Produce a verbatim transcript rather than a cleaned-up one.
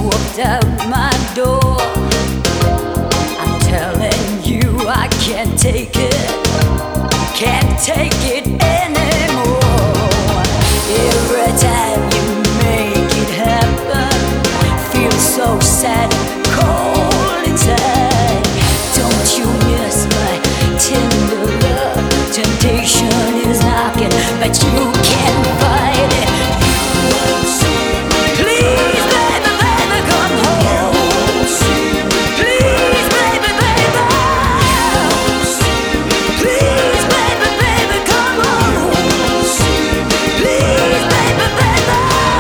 walked out my door. I'm telling you, I can't take it, can't take it